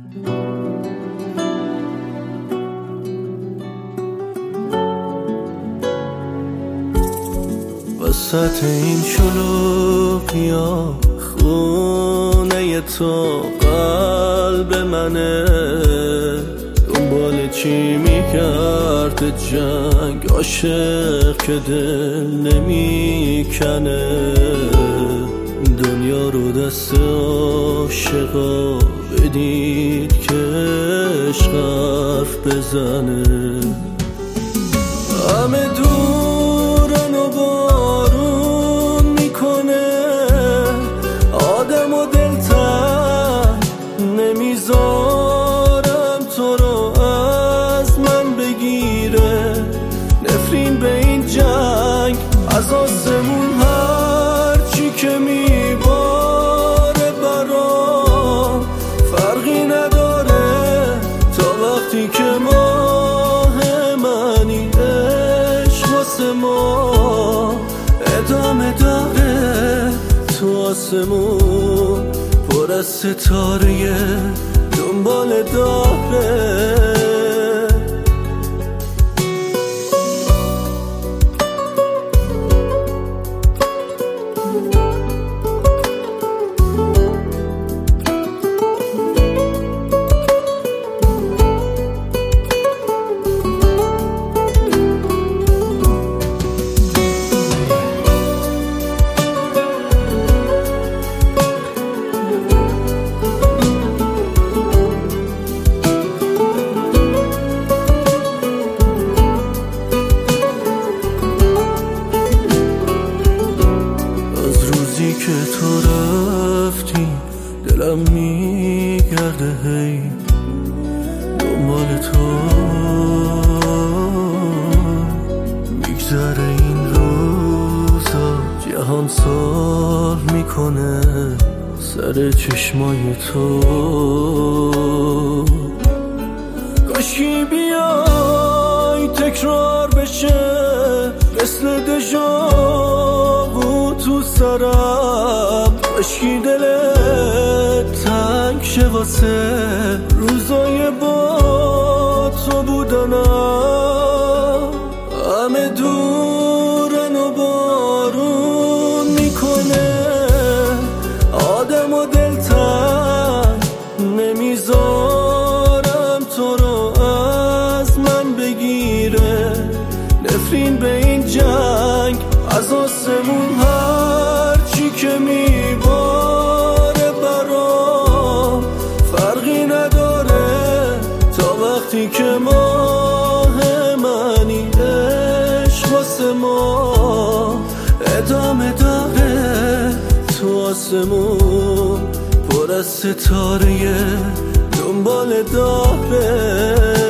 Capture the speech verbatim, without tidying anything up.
وسط این شلوغیا خونه تو قلب منه، دنبال چی میکرد جنگ عاشق که دل نمیکنه. دنیا رو دست عاشقا بدید که عشق حرف بزنه. همه دورن و بارون میکنه، آدم و دلتنگ نمیذارم تو رو از من بگیره. نفرین به این جنگ از آسمون هرچی که میباره برام فرقی نداره، تا وقتی که ماه منی عشق واسه ما ادامه داره. تو آسمون پر از ستاره دنبال داره. که تو رفتی دلم میگرده هی دنبال تو. میگذره این روزا جهان سال میکنه سر چشمای تو. کاشکی بیای تکرار بشه مثل دژاوو تو سرم. کاشکی دلت تنگ شه واسه روزای با تو بودنم. همه دورن و بارون میکنه، آدم و دلتنگ نمیذارم تو رو از من بگیره. نفرین به این جنگ از آسمون هرچی که میباره برام فرقی نداره، تا وقتی که ماه منی عشق واسه ما ادامه داره. تو آسمون پر از ستاره دنبال داره.